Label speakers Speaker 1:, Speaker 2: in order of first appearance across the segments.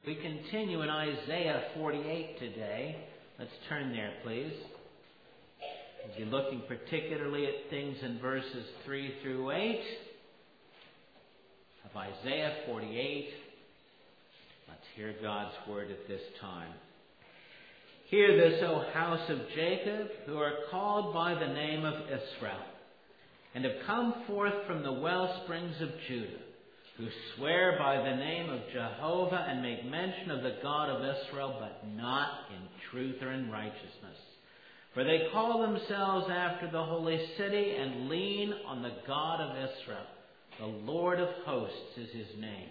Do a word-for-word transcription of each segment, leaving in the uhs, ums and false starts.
Speaker 1: We continue in Isaiah forty-eight today. Let's turn there, please. We'll be looking particularly at things in verses three through eight of Isaiah forty-eight. Let's hear God's word at this time. Hear this, O house of Jacob, who are called by the name of Israel, and have come forth from the well springs of Judah, who swear by the name of Jehovah and make mention of the God of Israel, but not in truth or in righteousness. For they call themselves after the holy city and lean on the God of Israel. The Lord of hosts is his name.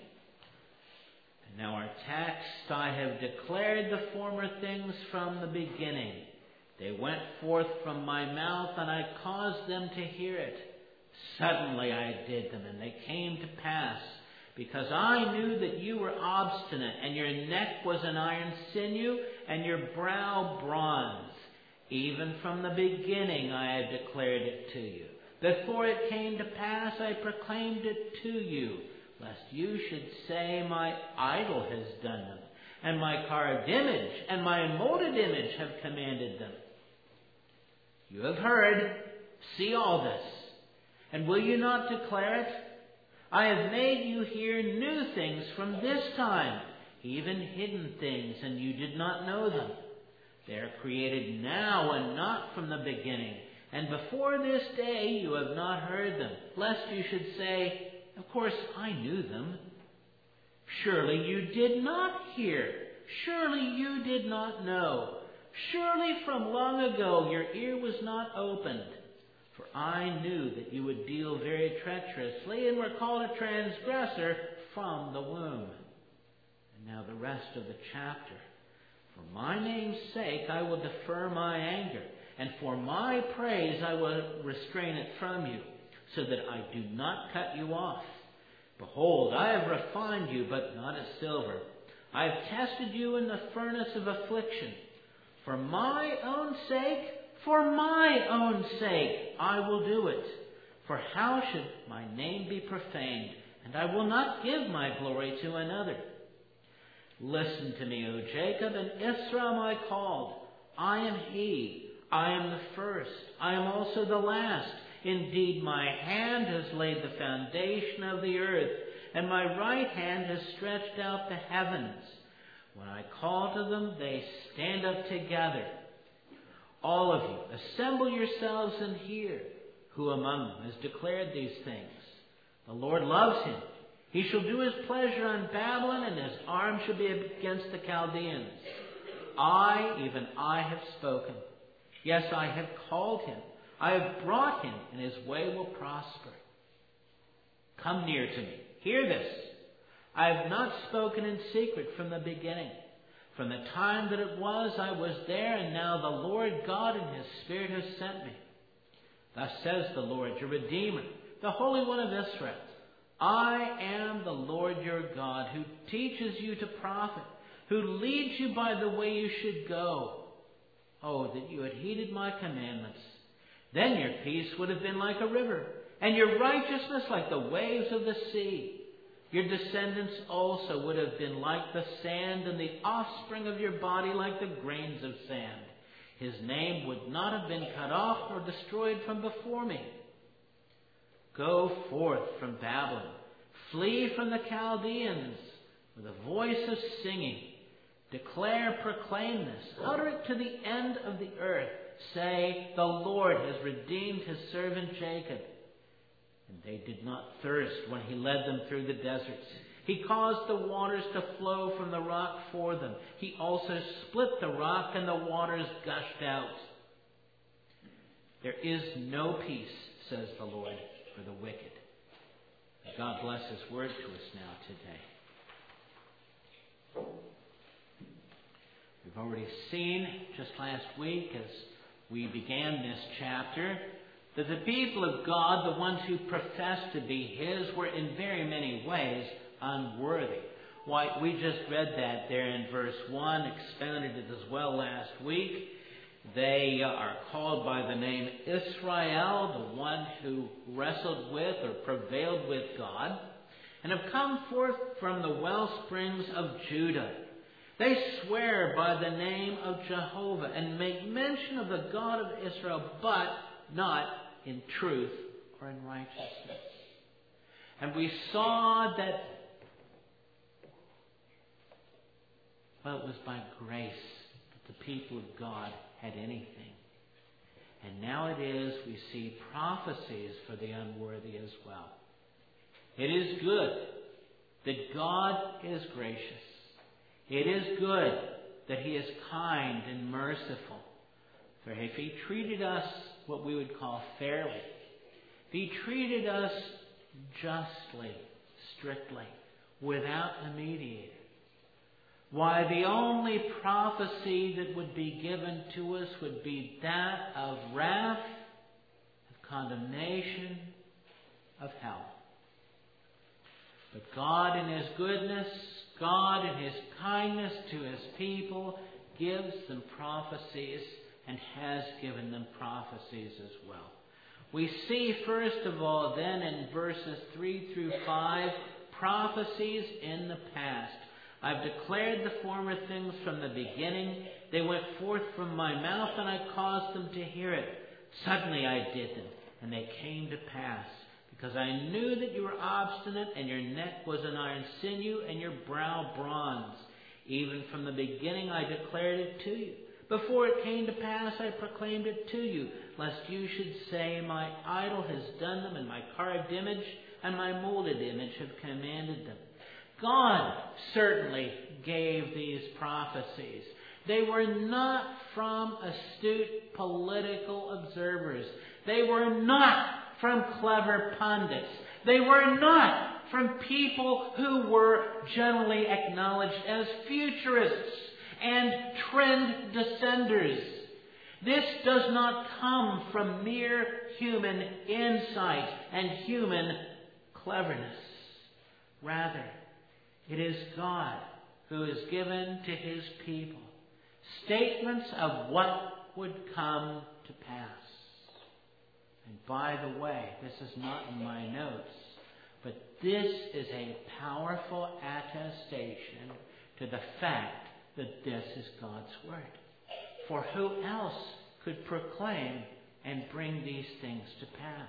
Speaker 1: And now our text, I have declared the former things from the beginning. They went forth from my mouth, and I caused them to hear it. Suddenly I did them, and they came to pass, because I knew that you were obstinate, and your neck was an iron sinew, and your brow bronze. Even from the beginning I had declared it to you. Before it came to pass, I proclaimed it to you, lest you should say, my idol has done them, and my carved image and my molded image have commanded them. You have heard, see all this, and will you not declare it? I have made you hear new things from this time, even hidden things, and you did not know them. They are created now and not from the beginning, and before this day you have not heard them, lest you should say, of course I knew them. Surely you did not hear, surely you did not know, surely from long ago your ear was not opened. For I knew that you would deal very treacherously and were called a transgressor from the womb. And now the rest of the chapter. For my name's sake I will defer my anger, and for my praise I will restrain it from you, so that I do not cut you off. Behold, I have refined you, but not as silver. I have tested you in the furnace of affliction. For my own sake, for my own sake, I will do it. For how should my name be profaned? And I will not give my glory to another. Listen to me, O Jacob, and Israel my called. I am he. I am the first. I am also the last. Indeed, my hand has laid the foundation of the earth, and my right hand has stretched out the heavens. When I call to them, they stand up together. All of you, assemble yourselves and hear. Who among them has declared these things? The Lord loves him. He shall do his pleasure on Babylon, and his arm shall be against the Chaldeans. I, even I, have spoken. Yes, I have called him. I have brought him, and his way will prosper. Come near to me. Hear this. I have not spoken in secret from the beginning. From the time that it was, I was there, and now the Lord God and his Spirit has sent me. Thus says the Lord, your Redeemer, the Holy One of Israel. I am the Lord your God, who teaches you to profit, who leads you by the way you should go. Oh, that you had heeded my commandments. Then your peace would have been like a river, and your righteousness like the waves of the sea. Your descendants also would have been like the sand, and the offspring of your body like the grains of sand. His name would not have been cut off or destroyed from before me. Go forth from Babylon. Flee from the Chaldeans with a voice of singing. Declare, proclaim this. Utter it to the end of the earth. Say, the Lord has redeemed his servant Jacob. And they did not thirst when he led them through the deserts. He caused the waters to flow from the rock for them. He also split the rock, and the waters gushed out. There is no peace, says the Lord, for the wicked. May God bless his word to us now today. We've already seen just last week as we began this chapter that the people of God, the ones who professed to be his, were in very many ways unworthy. Why, we just read that there in verse one, expounded it as well last week. They are called by the name Israel, the one who wrestled with or prevailed with God, and have come forth from the well springs of Judah. They swear by the name of Jehovah and make mention of the God of Israel, but not in truth or in righteousness. And we saw that, well, it was by grace that the people of God had anything. And now it is we see prophecies for the unworthy as well. It is good that God is gracious. It is good that He is kind and merciful. For if He treated us what we would call fairly, if He treated us justly, strictly, without a mediator, why, the only prophecy that would be given to us would be that of wrath, of condemnation, of hell. But God in His goodness, God in His kindness to His people, gives them prophecies and has given them prophecies as well. We see, first of all, then in verses three through five, prophecies in the past. I've declared the former things from the beginning. They went forth from my mouth, and I caused them to hear it. Suddenly I did them, and they came to pass. Because I knew that you were obstinate, and your neck was an iron sinew, and your brow bronze. Even from the beginning I declared it to you. Before it came to pass, I proclaimed it to you, lest you should say, my idol has done them, and my carved image and my molded image have commanded them. God certainly gave these prophecies. They were not from astute political observers. They were not from clever pundits. They were not from people who were generally acknowledged as futurists and trend descenders. This does not come from mere human insight and human cleverness. Rather, it is God who has given to His people statements of what would come to pass. And by the way, this is not in my notes, but this is a powerful attestation to the fact that this is God's Word. For who else could proclaim and bring these things to pass?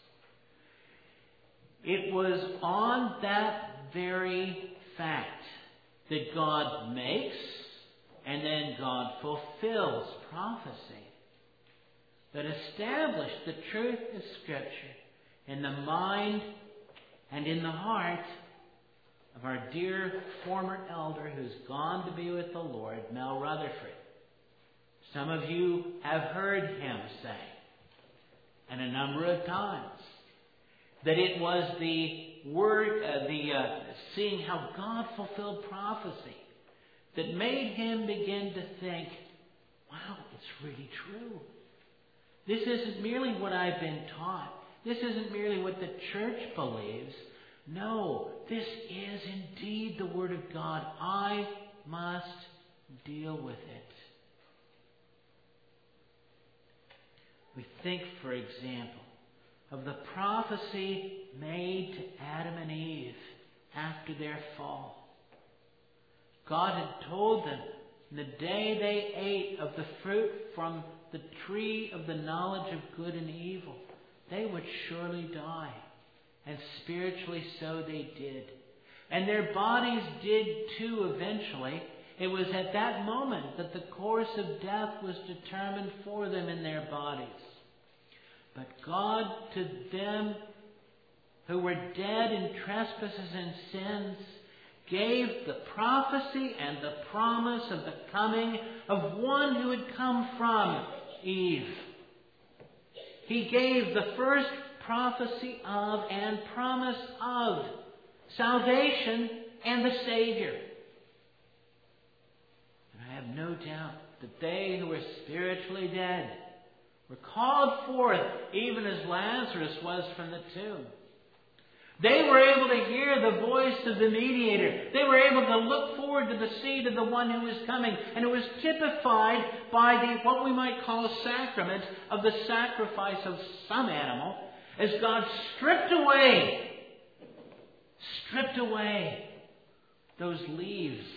Speaker 1: It was on that very fact that God makes and then God fulfills prophecy that established the truth of Scripture in the mind and in the heart of our dear former elder who's gone to be with the Lord, Mel Rutherford. Some of you have heard him say, and a number of times, that it was the word, uh, the uh, seeing how God fulfilled prophecy that made him begin to think, wow, it's really true. This isn't merely what I've been taught. This isn't merely what the church believes. No, this is indeed the Word of God. I must deal with it. We think, for example, of the prophecy made to Adam and Eve after their fall. God had told them, the day they ate of the fruit from the tree of the knowledge of good and evil, they would surely die. And spiritually so they did. And their bodies did too eventually. It was at that moment that the course of death was determined for them in their bodies. But God, to them who were dead in trespasses and sins, gave the prophecy and the promise of the coming of one who had come from Eve. He gave the first prophecy of and promise of salvation and the Savior. And I have no doubt that they who were spiritually dead were called forth even as Lazarus was from the tomb. They were able to hear the voice of the mediator. They were able to look forward to the seed of the one who was coming. And it was typified by the what we might call a sacrament of the sacrifice of some animal, as God stripped away, stripped away those leaves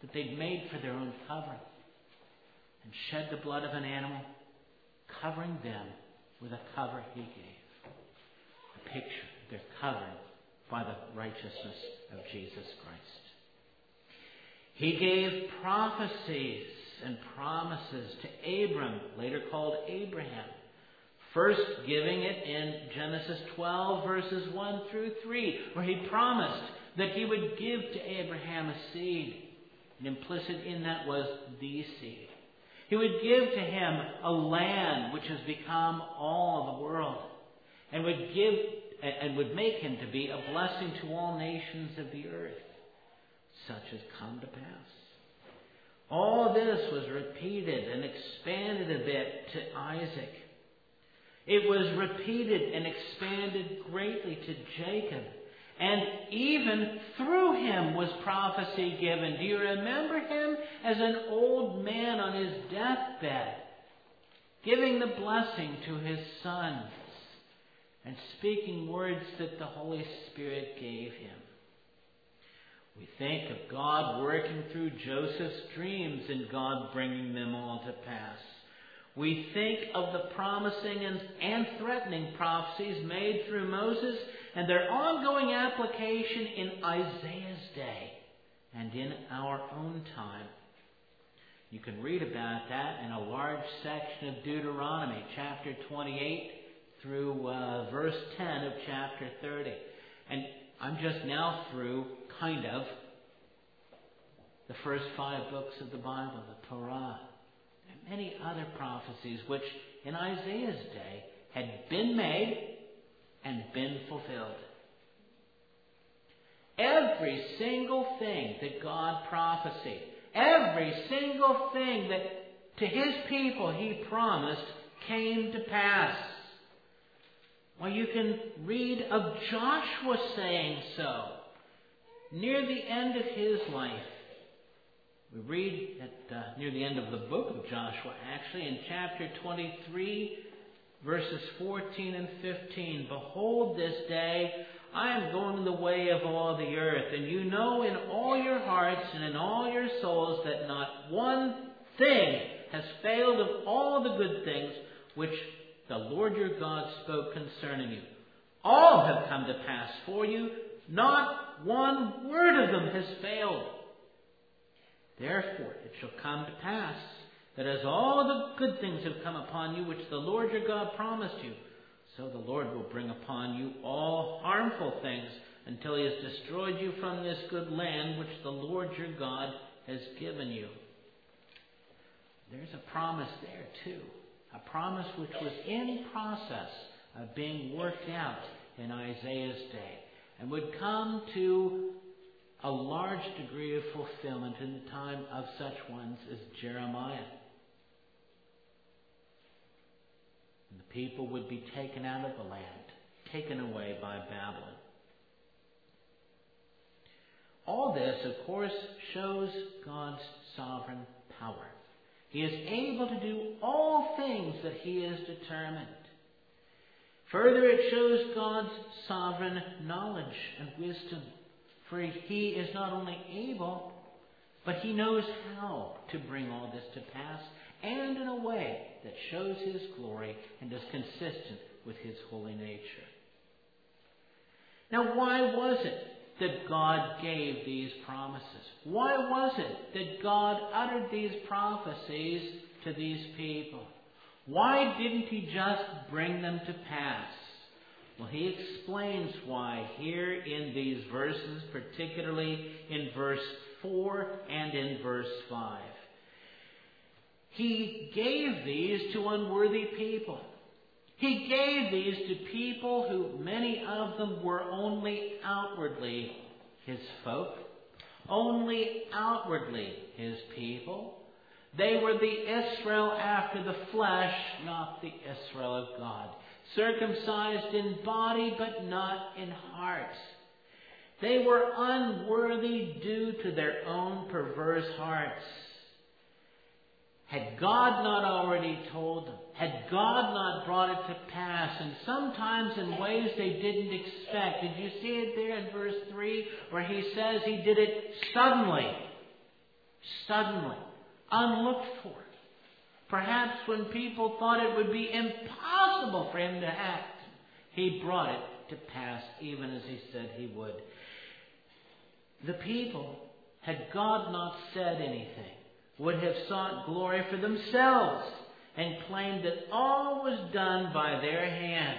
Speaker 1: that they'd made for their own covering and shed the blood of an animal, covering them with a cover he gave. A picture, they're covered by the righteousness of Jesus Christ. He gave prophecies and promises to Abram, later called Abraham. First giving it in Genesis twelve, verses one through three, where he promised that he would give to Abraham a seed. And implicit in that was the seed. He would give to him a land which has become all the world, and would give and would make him to be a blessing to all nations of the earth. Such has come to pass. All this was repeated and expanded a bit to Isaac. It was repeated and expanded greatly to Jacob. And even through him was prophecy given. Do you remember him as an old man on his deathbed, giving the blessing to his sons and speaking words that the Holy Spirit gave him? We think of God working through Joseph's dreams and God bringing them all to pass. We think of the promising and, and threatening prophecies made through Moses and their ongoing application in Isaiah's day and in our own time. You can read about that in a large section of Deuteronomy, chapter twenty-eight through uh, verse ten of chapter thirty. And I'm just now through, kind of, the first five books of the Bible, the Torah. And many other prophecies which in Isaiah's day had been made and been fulfilled. Every single thing that God prophesied, every single thing that to his people he promised came to pass. Well, you can read of Joshua saying so. Near the end of his life, we read at uh, near the end of the book of Joshua, actually, in chapter twenty-three, verses fourteen and fifteen. Behold, this day I am going the way of all the earth, and you know in all your hearts and in all your souls that not one thing has failed of all the good things which the Lord your God spoke concerning you. All have come to pass for you. Not one word of them has failed. Therefore it shall come to pass that as all the good things have come upon you, which the Lord your God promised you, so the Lord will bring upon you all harmful things until he has destroyed you from this good land which the Lord your God has given you. There's a promise there too. A promise which was in process of being worked out in Isaiah's day and would come to a large degree of fulfillment in the time of such ones as Jeremiah. And the people would be taken out of the land, taken away by Babylon. All this, of course, shows God's sovereign power. He is able to do all things that he has determined. Further, it shows God's sovereign knowledge and wisdom. For he is not only able, but he knows how to bring all this to pass, and in a way that shows his glory and is consistent with his holy nature. Now, why was it that God gave these promises? Why was it that God uttered these prophecies to these people? Why didn't he just bring them to pass? Well, he explains why here in these verses, particularly in verse four and in verse five. He gave these to unworthy people. He gave these to people who, many of them, were only outwardly his folk, only outwardly his people. They were the Israel after the flesh, not the Israel of God. Circumcised in body, but not in heart. They were unworthy due to their own perverse hearts. Had God not already told them? Had God not brought it to pass? And sometimes in ways they didn't expect. Did you see it there in verse three where he says he did it suddenly? suddenly, unlooked for. Perhaps when people thought it would be impossible for him to act, he brought it to pass, even as he said he would. The people, had God not said anything, would have sought glory for themselves and claimed that all was done by their hand.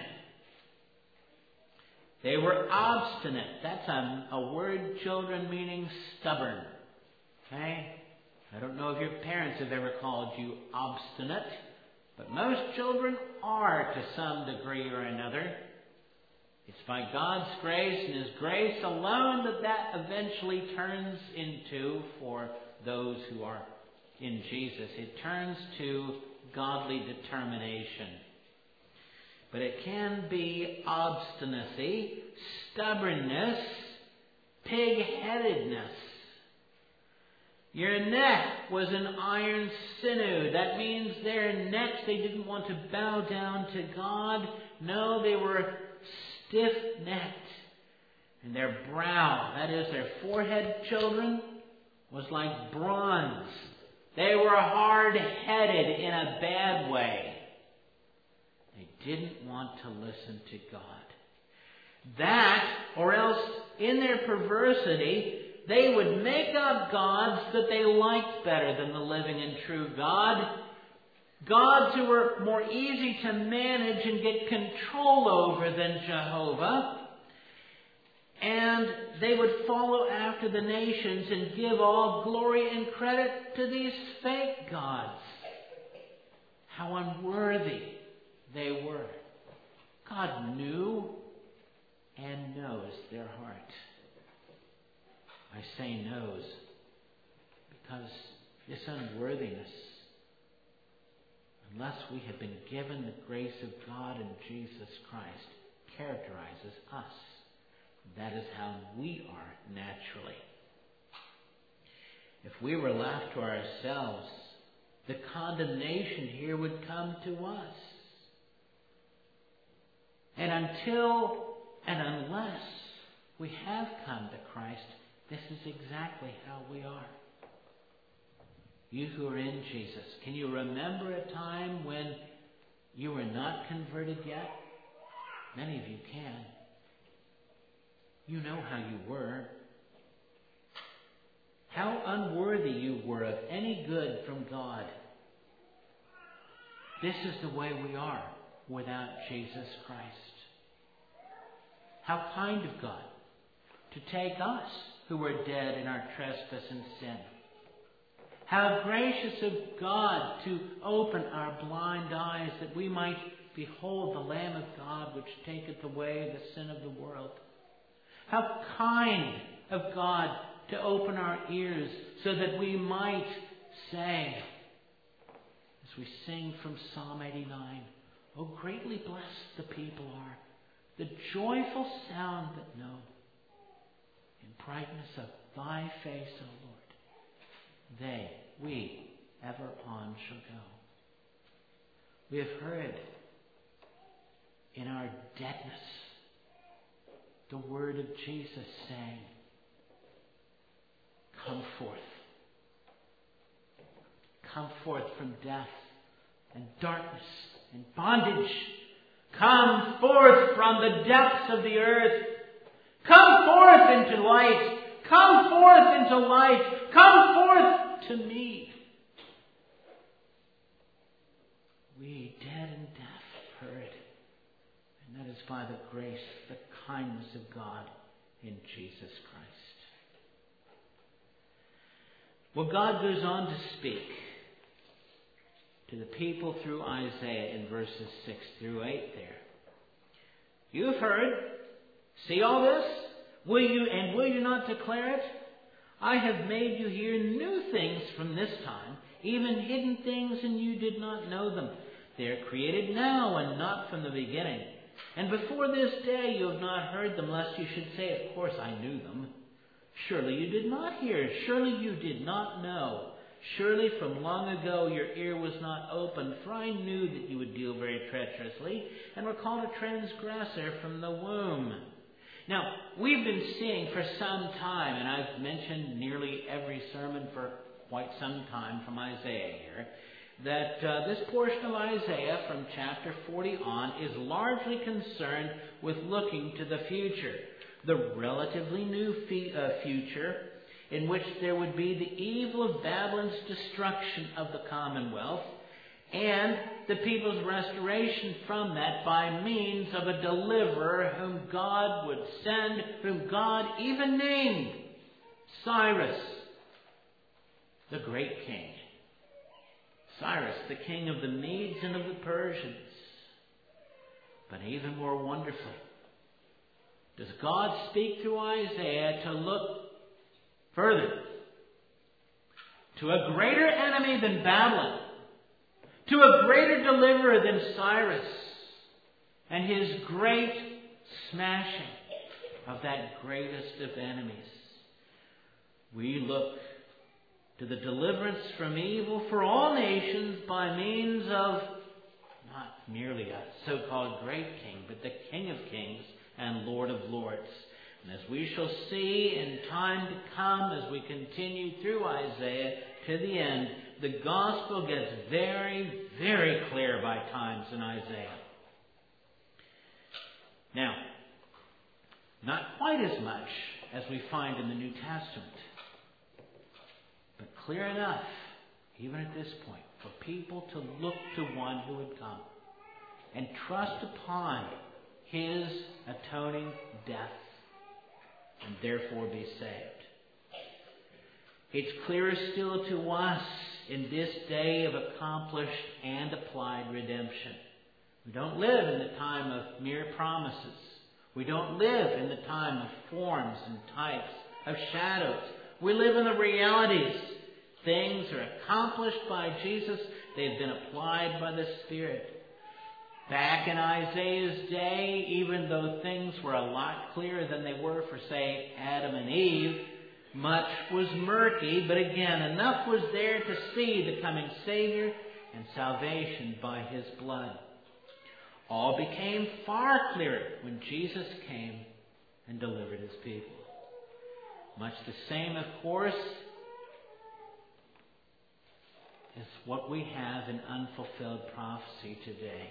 Speaker 1: They were obstinate. That's a, a word, children, meaning stubborn. Okay? I don't know if your parents have ever called you obstinate, but most children are to some degree or another. It's by God's grace and His grace alone that that eventually turns into, for those who are in Jesus, it turns to godly determination. But it can be obstinacy, stubbornness, pig-headedness. Your neck was an iron sinew. That means their necks, they didn't want to bow down to God. No, they were stiff-necked. And their brow, that is their forehead, children, was like bronze. They were hard-headed in a bad way. They didn't want to listen to God. That, or else in their perversity, they would make up gods that they liked better than the living and true God. Gods who were more easy to manage and get control over than Jehovah. And they would follow after the nations and give all glory and credit to these fake gods. How unworthy they were. God knew and knows their heart. I say knows because this unworthiness, unless we have been given the grace of God in Jesus Christ, characterizes us. That is how we are naturally. If we were left to ourselves, the condemnation here would come to us. And until and unless we have come to Christ, this is exactly how we are. You who are in Jesus, can you remember a time when you were not converted yet? Many of you can. You know how you were. How unworthy you were of any good from God. This is the way we are without Jesus Christ. How kind of God to take us who were dead in our trespass and sin. How gracious of God to open our blind eyes that we might behold the Lamb of God which taketh away the sin of the world. How kind of God to open our ears so that we might say, as we sing from Psalm eighty-nine, "Oh, greatly blessed the people are, the joyful sound that know, in brightness of thy face, O Lord, they, we, ever on shall go." We have heard in our deadness the word of Jesus saying, "Come forth. Come forth from death and darkness and bondage. Come forth from the depths of the earth. Come forth into light. Come forth into light. Come forth to me." We, dead in death, heard. And that is by the grace, the kindness of God in Jesus Christ. Well, God goes on to speak to the people through Isaiah in verses six through eight there. "You have heard. See all this? Will you, and will you not declare it? I have made you hear new things from this time, even hidden things, and you did not know them. They are created now and not from the beginning. And before this day you have not heard them, lest you should say, 'Of course I knew them.' Surely you did not hear. Surely you did not know. Surely from long ago your ear was not opened, for I knew that you would deal very treacherously and were called a transgressor from the womb." Now, we've been seeing for some time, and I've mentioned nearly every sermon for quite some time from Isaiah here, that uh, this portion of Isaiah from chapter forty on is largely concerned with looking to the future, the relatively new fe- uh, future in which there would be the evil of Babylon's destruction of the Commonwealth and the people's restoration from that by means of a deliverer whom God would send, whom God even named Cyrus, the great king. Cyrus, the king of the Medes and of the Persians. But even more wonderfully, does God speak through Isaiah to look further to a greater enemy than Babylon, to a greater deliverer than Cyrus, and his great smashing of that greatest of enemies. We look to the deliverance from evil for all nations by means of not merely a so-called great king, but the King of Kings and Lord of Lords. And as we shall see in time to come, as we continue through Isaiah to the end, the gospel gets very, very clear by times in Isaiah. Now, not quite as much as we find in the New Testament, but clear enough, even at this point, for people to look to one who would come and trust upon his atoning death and therefore be saved. It's clearer still to us in this day of accomplished and applied redemption. We don't live in the time of mere promises. We don't live in the time of forms and types, of shadows. We live in the realities. Things are accomplished by Jesus. They've been applied by the Spirit. Back in Isaiah's day, even though things were a lot clearer than they were for, say, Adam and Eve, much was murky, but again, enough was there to see the coming Savior and salvation by his blood. All became far clearer when Jesus came and delivered his people. Much the same, of course, is what we have in unfulfilled prophecy today.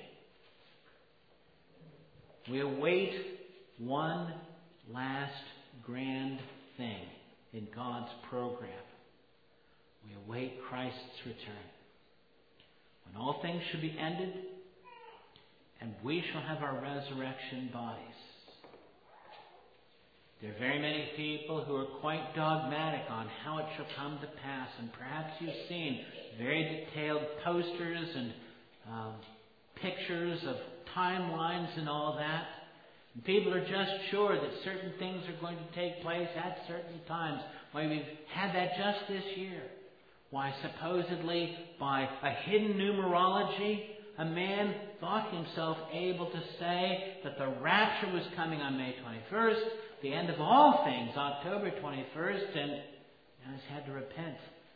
Speaker 1: We await one last grand thing in God's program. We await Christ's return, when all things should be ended and we shall have our resurrection bodies. There are very many people who are quite dogmatic on how it shall come to pass, and perhaps you've seen very detailed posters and um, pictures of timelines and all that. And people are just sure that certain things are going to take place at certain times. Why, we've had that just this year. Why, supposedly by a hidden numerology, a man thought himself able to say that the rapture was coming on May twenty-first, the end of all things, October twenty-first, and now he's had to repent.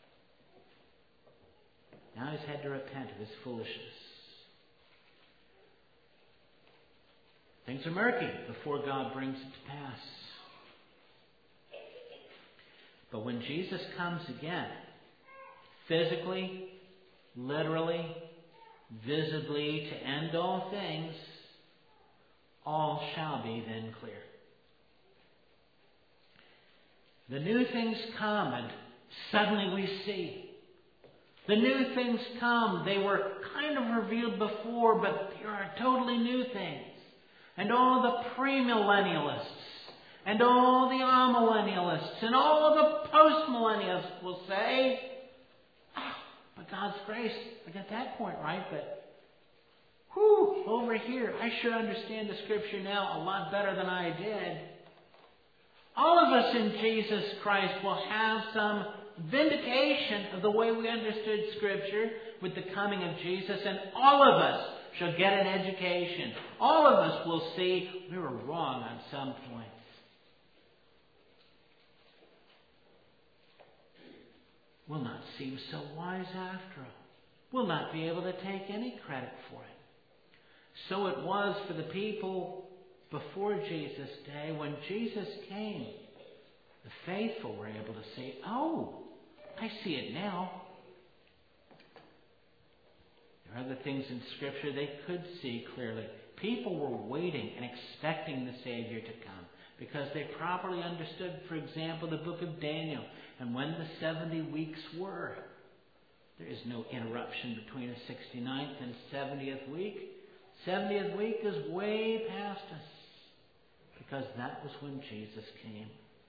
Speaker 1: Now he's had to repent of his foolishness. Things are murky before God brings it to pass. But when Jesus comes again, physically, literally, visibly to end all things, all shall be then clear. The new things come and suddenly we see. The new things come. They were kind of revealed before, but they are totally new things. And all the premillennialists, and all the amillennialists, and all the postmillennialists will say, oh, by God's grace, I got that point right, but whew, over here, I sure understand the Scripture now a lot better than I did. All of us in Jesus Christ will have some vindication of the way we understood Scripture with the coming of Jesus, and all of us shall get an education. All of us will see we were wrong on some points. We'll not seem so wise after all. We'll not be able to take any credit for it. So it was for the people before Jesus' day. When Jesus came, the faithful were able to say, oh, I see it now. There are other things in Scripture they could see clearly. People were waiting and expecting the Savior to come because they properly understood, for example, the book of Daniel and when the seventy weeks were. There is no interruption between a sixty-ninth and seventieth week. seventieth week is way past us because that was when Jesus came.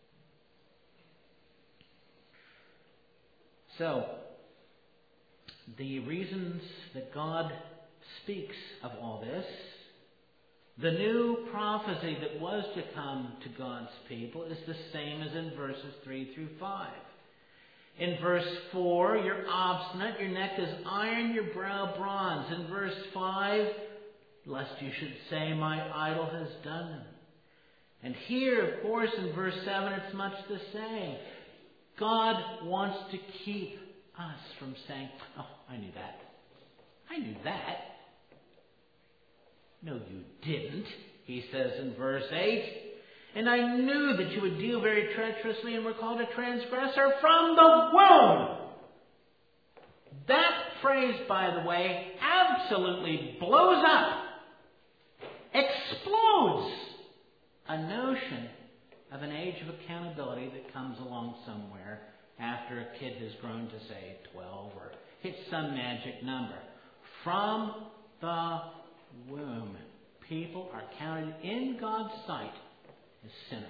Speaker 1: So, the reasons that God speaks of all this, the new prophecy that was to come to God's people is the same as in verses three through five. In verse four, you're obstinate, your neck is iron, your brow bronze. In verse five, lest you should say, my idol has done them. And here, of course, in verse seven, it's much the same. God wants to keep us from saying, oh, I knew that. I knew that. No, you didn't, he says in verse eight. And I knew that you would deal very treacherously and were called a transgressor from the womb. That phrase, by the way, absolutely blows up, explodes a notion of an age of accountability that comes along somewhere after a kid has grown to, say, twelve or hits some magic number. From the womb, people are counted in God's sight as sinners.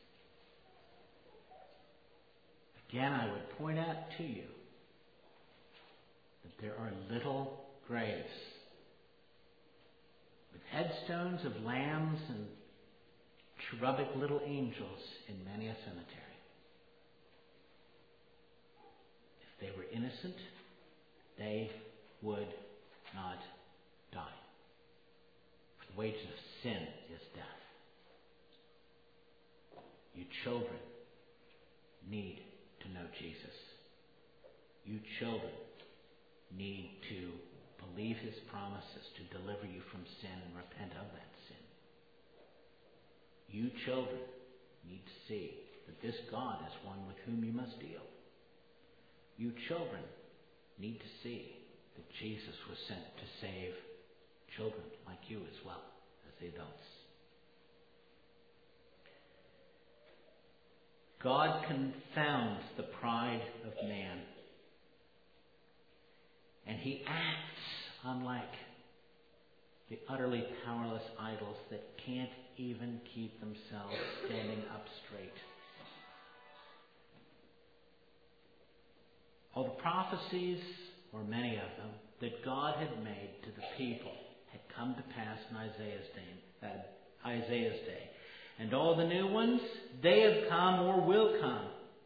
Speaker 1: Again, I would point out to you that there are little graves with headstones of lambs and cherubic little angels in many a cemetery. If they were innocent, they would not die. For the wages of sin is death. You children need to know Jesus. You children need to believe his promises to deliver you from sin and repent of that sin. You children need to see that this God is one with whom you must deal. You children need to see that Jesus was sent to save children like you as well as the adults. God confounds the pride of man. And he acts unlike the utterly powerless idols that can't even keep themselves standing up straight. All the prophecies, or many of them, that God had made to the people had come to pass in Isaiah's day. Uh, Isaiah's day. And all the new ones, they have come or will come.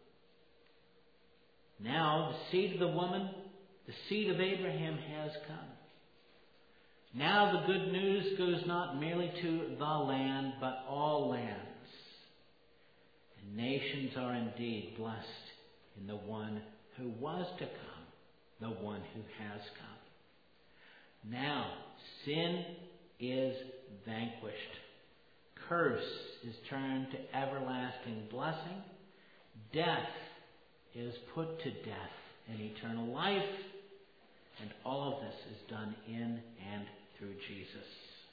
Speaker 1: Now the seed of the woman, the seed of Abraham has come. Now the good news goes not merely to the land, but all lands. And nations are indeed blessed in the one who was to come, the one who has come. Now sin is vanquished. Curse is turned to everlasting blessing. Death is put to death in eternal life. And all of this is done in and through Jesus.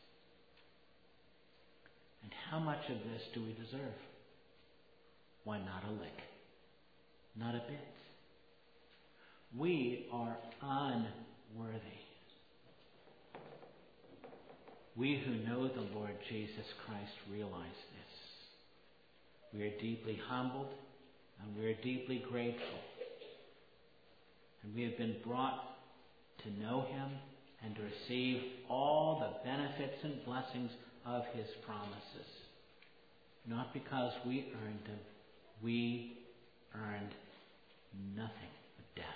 Speaker 1: And how much of this do we deserve? Why, not a lick. Not a bit. We are unworthy. We who know the Lord Jesus Christ realize this. We are deeply humbled and we are deeply grateful. And we have been brought to know him and to receive all the benefits and blessings of his promises. Not because we earned them. We earned nothing but death.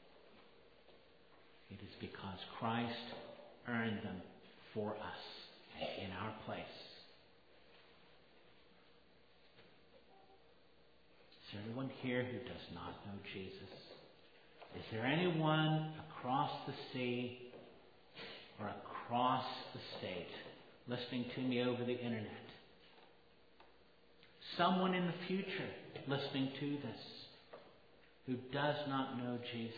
Speaker 1: It is because Christ earned them for us and in our place. Is there anyone here who does not know Jesus? Is there anyone across the sea or across the state listening to me over the internet? Someone in the future listening to this who does not know Jesus,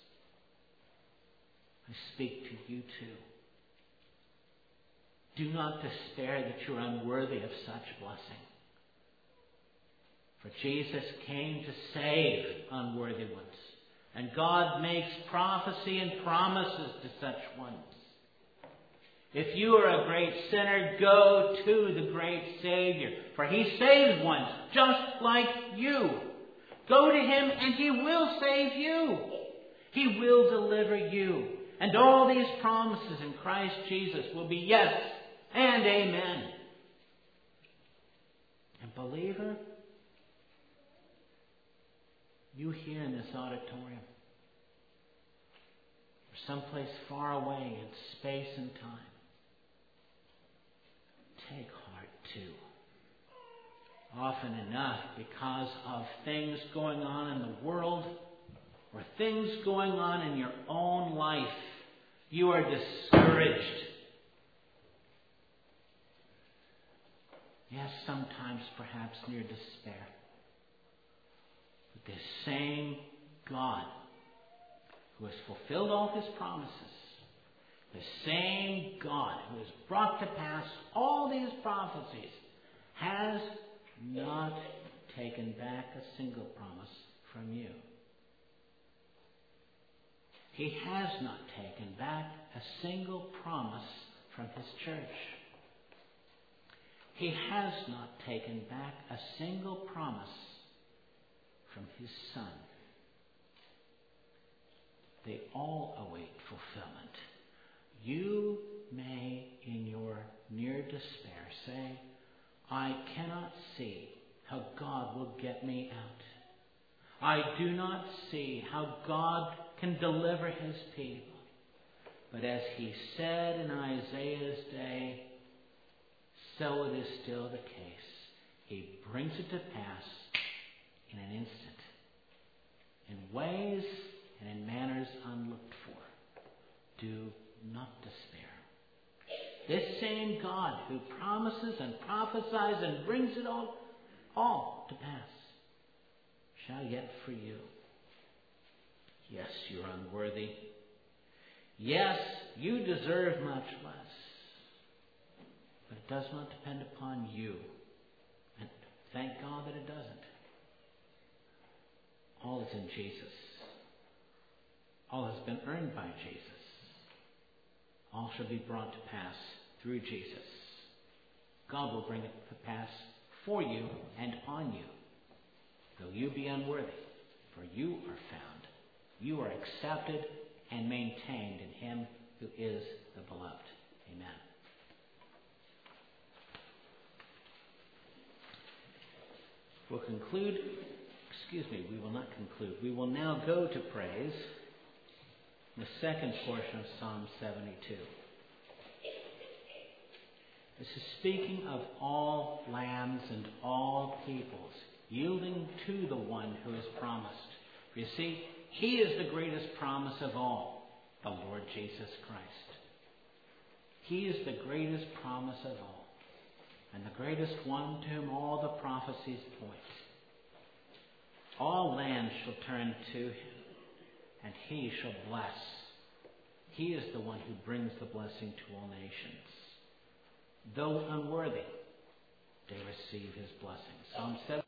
Speaker 1: I speak to you too. Do not despair that you're unworthy of such blessing. For Jesus came to save unworthy ones. And God makes prophecy and promises to such ones. If you are a great sinner, go to the great Savior. For He saves ones just like you. Go to Him and He will save you. He will deliver you. And all these promises in Christ Jesus will be yes and amen. And believer, you here in this auditorium, or someplace far away in space and time, take heart too. Often enough, because of things going on in the world, or things going on in your own life, you are discouraged. Yes, sometimes perhaps near despair. But this same God who has fulfilled all His promises, the same God who has brought to pass all these prophecies, has not taken back a single promise from you. He has not taken back a single promise from His church. He has not taken back a single promise from His Son. They all await fulfillment. You may, in your near despair, say, I cannot see how God will get me out. I do not see how God can deliver His people. But as He said in Isaiah's day, so it is still the case. He brings it to pass in an instant, in ways and in manners unlooked for. Do not despair. This same God who promises and prophesies and brings it all, all to pass shall yet for you. Yes, you're unworthy. Yes, you deserve much less. But it does not depend upon you. And thank God that it doesn't. All is in Jesus. All has been earned by Jesus. All shall be brought to pass through Jesus. God will bring it to pass for you and on you, though you be unworthy, for you are found. You are accepted and maintained in Him who is the beloved. Amen. We'll conclude, excuse me, we will not conclude. We will now go to praise, the second portion of Psalm seventy-two. This is speaking of all lands and all peoples, yielding to the one who is promised. For you see, He is the greatest promise of all, the Lord Jesus Christ. He is the greatest promise of all, and the greatest one to whom all the prophecies point. All lands shall turn to Him, and He shall bless. He is the one who brings the blessing to all nations. Though unworthy, they receive His blessing. Psalm seven.